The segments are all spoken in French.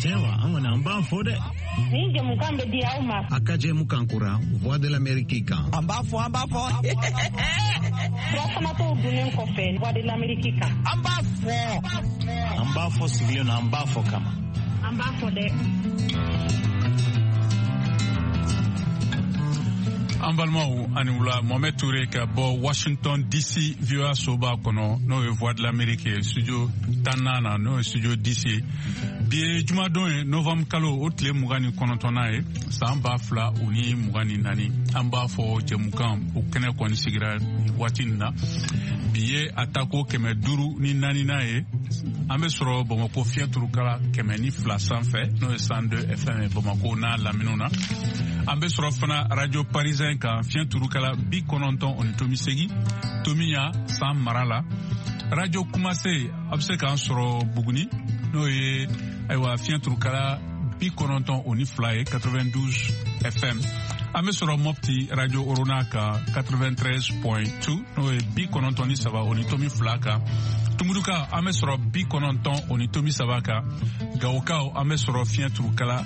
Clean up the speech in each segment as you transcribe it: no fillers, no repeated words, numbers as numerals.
Tiens, on a un bas fode. Ni Jemukambe di Auma. Akaje Mukankura, voix de l'Amérique. En bas fo. Rasamato Dunen Kofe, voix de l'Amérique. En bas fo sigilon en bas fo kama. En bas fode. An balimaw ani wula Mohamed Touré ka bɔ Washington DC VOA soba kɔnɔ n'o ye Voix de l'Amérique studio 14 n'o ye studio 10 bi ye jumadon ye novembre kalo o tile 29 ye san 2024 an b'a fɔ jɛmukan o kɛnɛ kɔni sigira nin waati nin na bi ye atako 504 ye an bɛ sɔrɔ Bamakɔ fiɲɛ turukala 102 sanfɛ n'o ye 102 FM Bamakɔ n'a laminiw na an bɛ sɔrɔ fana radio parisien kan fiɲɛ turukala 98.8 Tomiya San Mara la radio Kumase a bɛ se k'an sɔrɔ Buguni n'o ye ayiwa fiɲɛ turukala 92 ye 92 FM an bɛ sɔrɔ Mopti radio Orona kan 93.2 n'o ye 93.2 kan Tumuduka an bɛ sɔrɔ 93 kan Gawokaw an bɛ sɔrɔ fiɲɛ turukala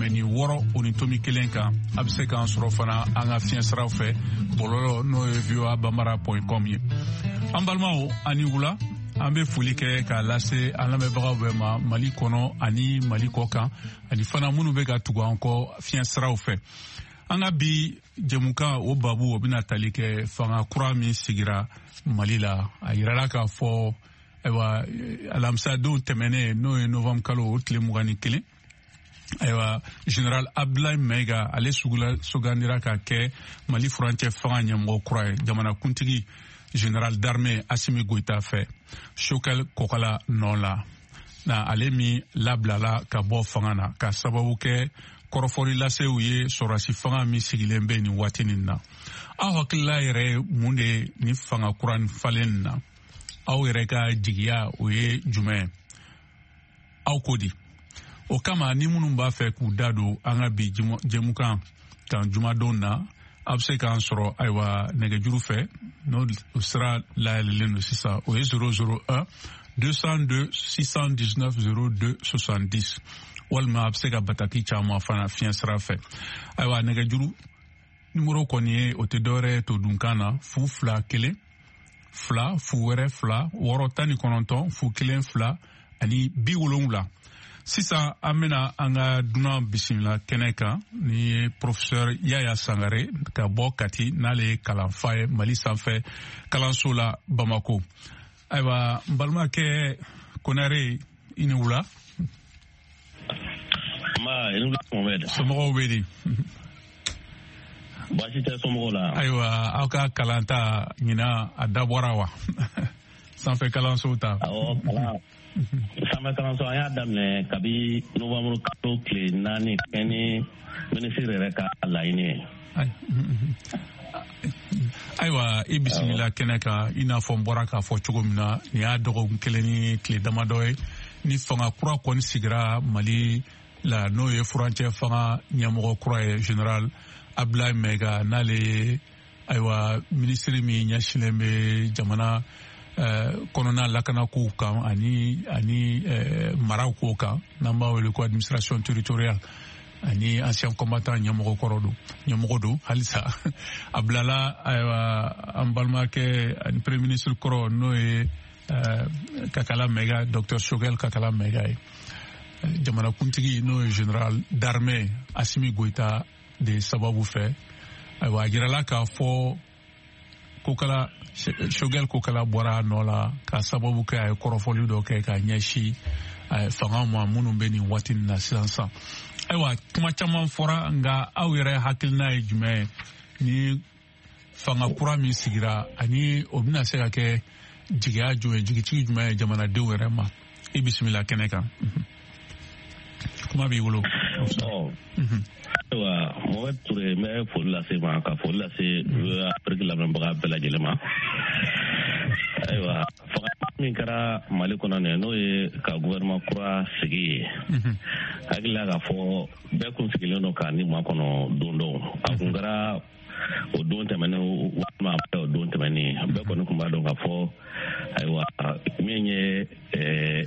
6.1 kan a bɛ se k'an sɔrɔ fana an ka fiɲɛ siraw fɛ bɔlɔlɔ n'o ye voabamara.com ye an balimaw ani wula an bɛ foli kɛ k'a lase an lamɛnbagaw bɛɛ ma Mali kɔnɔ ani Mali kɔ kan ani fana minnu bɛ ka tugu an kɔ fiɲɛ siraw fɛ an ka bi jɛmukan o babu o bɛna tali kɛ fanga kura min sigira Mali la a yirala k'a fɔ ayiwa alamisadenw tɛmɛnen n'o ye novembre kalo o tile 21 ayiwa General Abdoulaye Maiga ale sugandira ka kɛ Mali furancɛ fanga ɲɛmɔgɔ kura ye jamanakuntigi General d'armée Assimi Goïta fɛ Choguel Kokala nɔ la na ale min labilala ka bɔ fanga na ka sababu kɛ kɔrɔfɔli lasew ye sɔrɔdasi fanga min sigilen bɛ nin waati nin na aw hakilila yɛrɛ ye mun de ni fanga kura nin falen nin na aw yɛrɛ ka jigiya o ye jumɛn aw ko di o kama ni minnu b'a fɛ k'u da don an ka bi jɛmukan kan jumadon na a bɛ se k'an sɔrɔ ayiwa nɛgɛjuru fɛ n'o sira layɛlɛlen don sisan o ye 001 202 619 02 70 walima a bɛ se ka bataki caman fana fiɲɛ sira fɛ ayiwa nɛgɛjuru nimero kɔni ye o tɛ dɔwɛrɛ to dunkan na 221 2 0 2 619 0 2 ani 70 sisan an bɛna an ka dunan bisimila kɛnɛ kan ni ye professeur Yaya Sangare ka bɔ Kati n'ale ye kalanfa ye Mali sanfɛ kalanso la Bamako ayiwa n balimakɛ Konare i ni wula somɔgɔw bɛ di baasi tɛ somɔgɔw la ayiwa aw ka kalan ta ɲina a dabɔra wa sanfɛ kalanso ta awɔ kalan sanfɛ kalanso an y'a daminɛ kabi novembre kalo tile 4 kɛ ni minisiri yɛrɛ ka laɲini ye ayiwa i bisimila kɛnɛ kan i n'a fɔ n bɔra k'a fɔ cogo min na nin y'a dɔgɔkun kelen ni tile damadɔ ye ni fanga kura kɔni sigira Mali la n'o ye furancɛ fanga ɲɛmɔgɔ kura ye General Abdoulaye Maiga n'ale ye ayiwa minisiri min ɲɛsinnen bɛ jamana kɔnɔna lakana kow kan ani maraw kow kan n'an b'a wele ko administration territoriale ani ancien combattant ɲɛmɔgɔ don halisa a bilala ayiwa an balimakɛ ani premier ministre kɔrɔ n'o ye Kakala Maiga Dr Choguel Kakala Maiga ye jamanakuntigi n'o ye General d'armée Assimi Goïta de sababu fɛ ayiwa a jirala k'a fɔ Choguel Kokala bɔra nɔ la ka sababu kɛ a ye kɔrɔfɔli dɔ kɛ ka ɲɛsin fanga ma minnu bɛ nin waati nin na sisan ayiwa kuma caman fɔra nka aw yɛrɛ hakilina ye jumɛn ni fanga kura min sigira ani o bɛna se ka kɛ jigiya jumɛn jigitigi jumɛn ye jamanadenw yɛrɛ ma i bisimila kɛnɛ kan kuma b'i bolo. Ayiwa Mohamed Touré n bɛ foli lase ma ka foli lase Afrique lamɛnbaga bɛɛ lajɛlen ma ayiwa fanga min kɛra Mali kɔnɔ nin n'o ye ka gouvernement kura sigi ye hakilila k'a fɔ bɛɛ kun sigilen don k'a ni makɔnɔ don dɔw a kun kɛra o don tɛmɛnen walima o don tɛmɛnen bɛɛ kɔni kun b'a dɔn k'a fɔ ayiwa min ye